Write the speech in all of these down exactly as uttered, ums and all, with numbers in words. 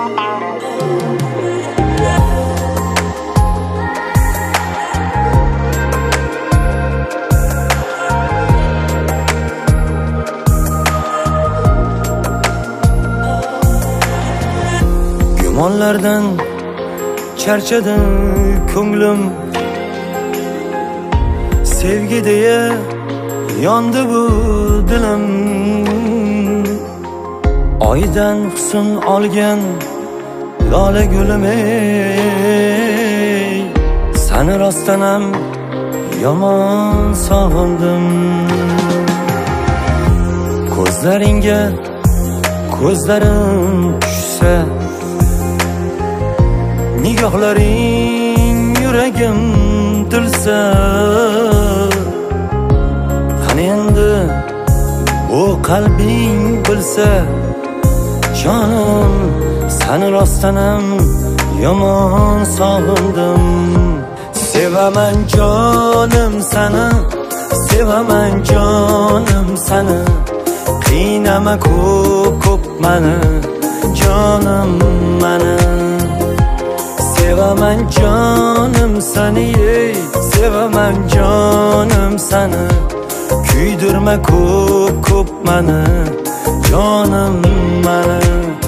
Gumonlardan charchadi ko'nglim, sevgi deya yondi bu dilim. Oydan husn olgan lola gulim, ey sani rostdan ham yomon sog'indim. Ko'zlaringga ko'zlarim tushsa, nigohlaring yuragim tilsa, qani endi bu qalbing bilsa, jonim sani rostdan ham yomon sog'indim. Sevaman jonim sani, sevaman jonim sani, qiynama ko'p ko'p mani, jonim mani. Sevaman jonim sani, ey sevaman jonim sani, kuydirma ko'p ko'p mani, jonim mani.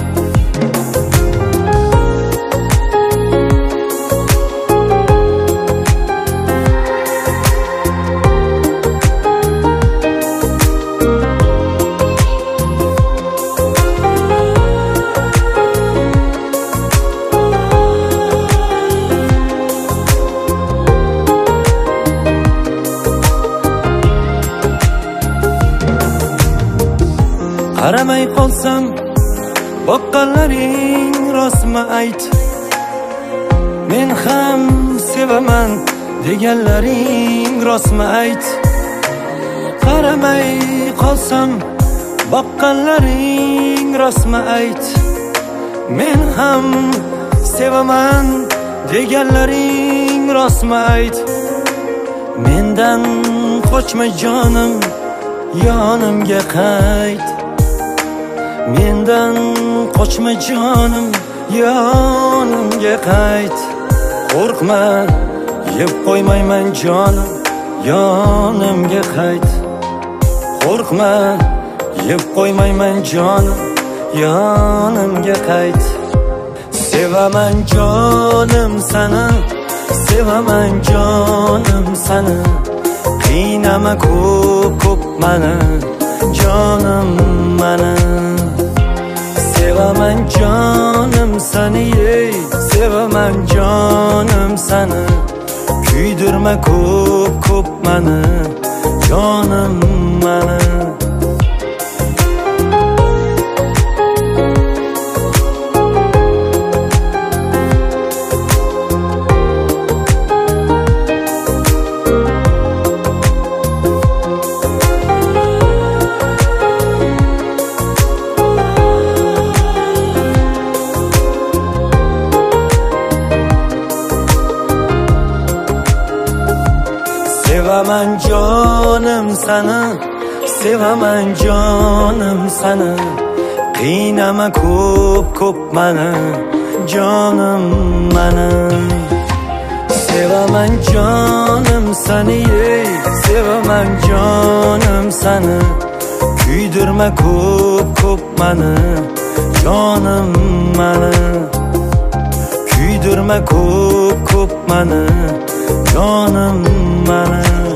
Qaramay qolsam boqqanlaring rostmi ayt, men ham sevaman deganlaring rostmi ayt. Qaramay qolsam boqqanlaring rostmi ayt, men ham sevaman deganlaring rostmi ayt. Mendan qochma jonim, yonimga qayt. Mendan qochma jonim, yonimga qayt. Qo'rqma, yeb qo'ymayman jonim, yonimga qayt. Qo'rqma, yeb qo'ymayman jonim, yonimga qayt. Sevaman jonim sani, sevaman jonim sani, qiynama ko'p ko'p mani, jonim mani. Sevaman jonim sani, ey sevaman jonim sani, kuydirma ko'p ko'p mani, jonim mani. Sevaman jonim sani, sevaman jonim sani, qiynama ko'p ko'p mani, jonim mani. Sevaman jonim sani, ey sevaman jonim sani, kuydirma ko'p ko'p mani, jonim mani. Kuydirma ko'p ko'p mani, jonim mani.